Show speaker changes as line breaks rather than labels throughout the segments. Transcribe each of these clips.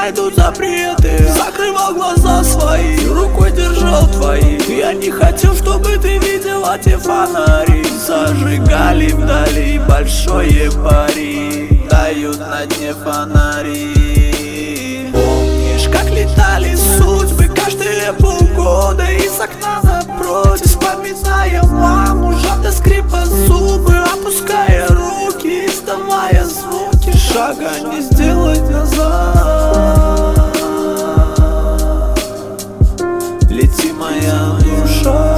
меня идут запреты. Закрывал глаза свои, рукой держал твои. Я не хотел, чтобы ты видела те фонари. Зажигали вдали большое пари, тают на дне фонари. Помнишь, как летали судьбы каждые полгода из окна напротив, вспоминая маму, жадно скрипа зубы, опуская руки, издавая звуки, шага не сделать назад. Лети, моя душа,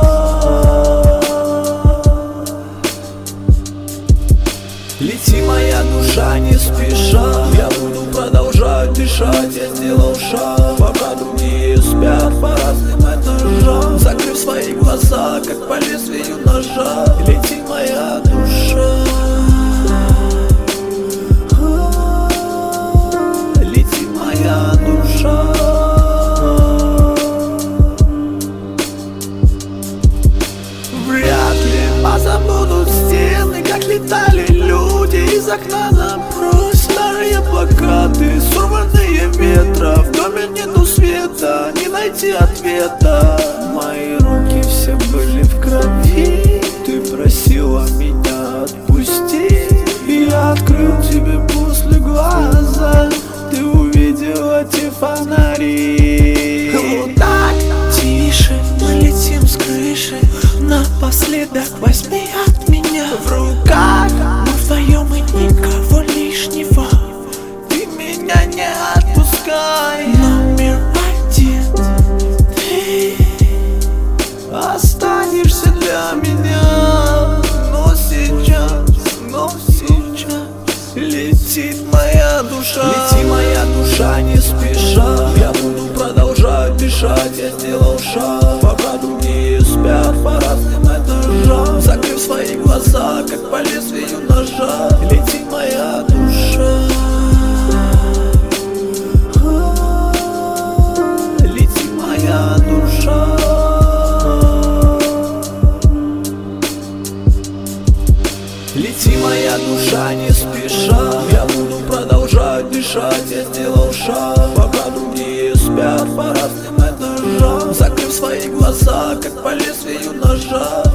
лети, моя душа, не спеша. Я буду продолжать дышать, я сделал шаг, пока другие спят по разным этажам, закрыв свои глаза, как по лезвию ножа. Лети, моя душа, лети, моя душа. Вряд ли позабудут стены, как летали люди из окна напротив. Старые плакаты, сорванные ветра, в доме нету света, не найти ответа. Мои руки все были в крови, ты просила меня отпустить, и я открыл тебе после глаза, ты увидела те фонари. Вот так, тише, мы летим с крыши, напоследок возьми от меня в руках. Мы вдвоем и никого лишнего, ты меня не отпускай. Номер один, ты останешься для меня. Но сейчас летит моя душа, лети, моя душа, не спеша. Я буду продолжать дышать, я сделал шаг, пока другие спят по разным этажам, закрыв свои глаза, как по лезвию ножа. Лети, моя душа, лети, моя душа, лети, моя душа, не спеша. Я буду продолжать дышать, я сделал шаг, пока другие спят по разным этажам, закрыв свои глаза, как по лезвию ножа.